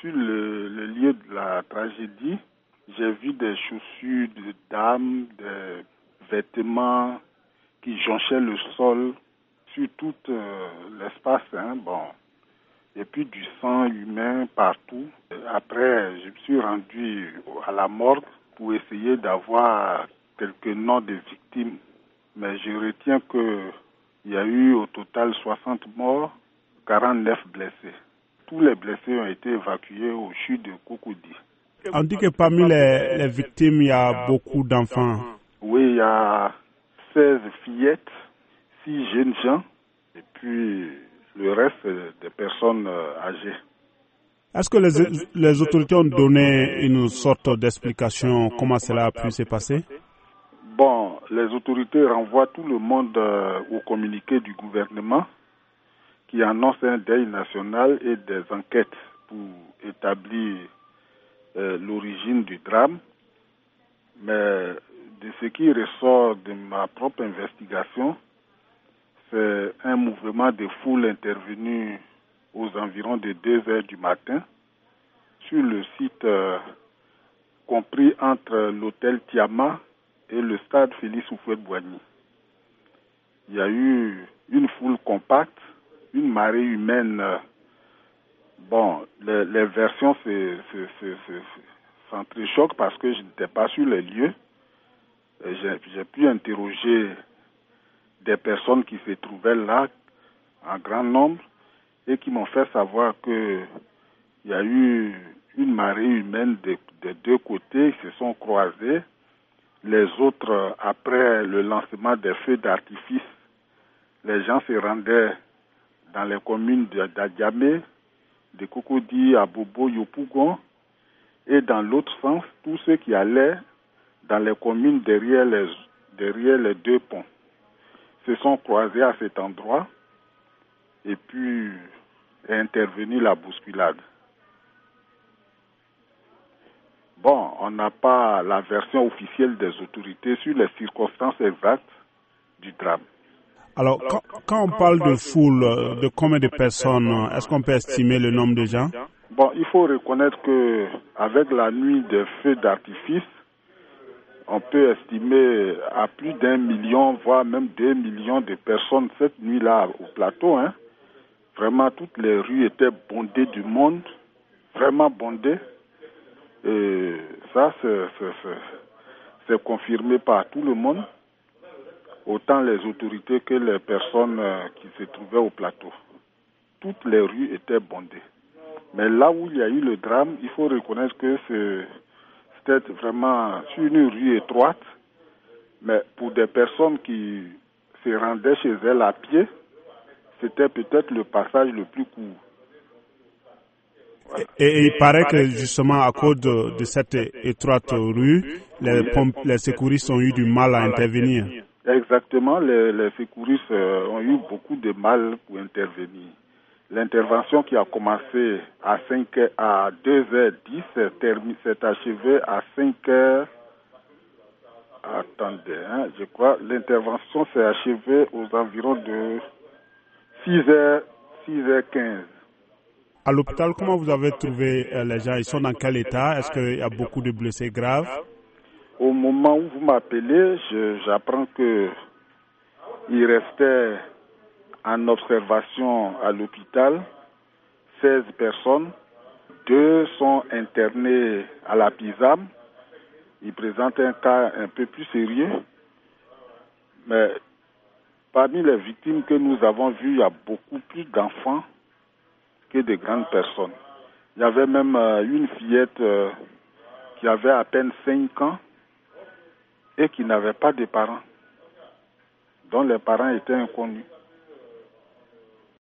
sur le lieu de la tragédie, j'ai vu des chaussures de dames, des vêtements qui jonchaient le sol sur tout l'espace. Et puis du sang humain partout. Après, je me suis rendu à la morgue pour essayer d'avoir quelques noms de victimes. Mais je retiens qu'il y a eu au total 60 morts, 49 blessés. Tous les blessés ont été évacués au CHU de Cocody. On dit que parmi les victimes, il y a beaucoup d'enfants. Oui, il y a 16 fillettes, 6 jeunes gens, et puis le reste des personnes âgées. Est-ce que les autorités ont donné une sorte d'explication comment cela a pu se passer? Bon, les autorités renvoient tout le monde au communiqué du gouvernement qui annonce un deuil national et des enquêtes pour établir l'origine du drame. Mais de ce qui ressort de ma propre investigation, c'est un mouvement de foule intervenu aux environs de 2 heures du matin sur le site compris entre l'hôtel Tiama et le stade Félix Houphouët-Boigny. Il y a eu une foule compacte, une marée humaine. Les versions s'entrechoquent parce que je n'étais pas sur les lieux. J'ai pu interroger des personnes qui se trouvaient là en grand nombre et qui m'ont fait savoir qu'il y a eu une marée humaine des deux côtés, ils se sont croisés. Les autres, après le lancement des feux d'artifice, les gens se rendaient dans les communes d'Adiamé, de Cocody, Abobo, Yopougon, et dans l'autre sens, tous ceux qui allaient dans les communes derrière les 2 ponts se sont croisés à cet endroit et puis est intervenue la bousculade. Bon, on n'a pas la version officielle des autorités sur les circonstances exactes du drame. Alors, quand on parle de foule, de combien de personnes, est-ce qu'on peut estimer le nombre de gens? Bon, il faut reconnaître que avec la nuit des feux d'artifice, on peut estimer à plus d'1 million, voire même 2 millions de personnes cette nuit-là au plateau. Vraiment, toutes les rues étaient bondées du monde, vraiment bondées. Et ça, c'est confirmé par tout le monde, autant les autorités que les personnes qui se trouvaient au plateau. Toutes les rues étaient bondées. Mais là où il y a eu le drame, il faut reconnaître que c'était vraiment sur une rue étroite, mais pour des personnes qui se rendaient chez elles à pied, c'était peut-être le passage le plus court. Voilà. Et il paraît que justement à cause de cette étroite rue, les secouristes ont eu du mal à intervenir. Exactement, les secouristes ont eu beaucoup de mal pour intervenir. L'intervention qui a commencé à 2h10 s'est achevée à 5h. Attendez, je crois l'intervention s'est achevée aux environs de 6h15. À l'hôpital, comment vous avez trouvé les gens? Ils sont dans quel état? Est-ce qu'il y a beaucoup de blessés graves? Au moment où vous m'appelez, j'apprends qu'il restait en observation à l'hôpital 16 personnes. 2 sont internés à la PISAM. Ils présentent un cas un peu plus sérieux. Mais parmi les victimes que nous avons vues, il y a beaucoup plus d'enfants que de grandes personnes. Il y avait même une fillette qui avait à peine 5 ans et qui n'avait pas de parents, dont les parents étaient inconnus.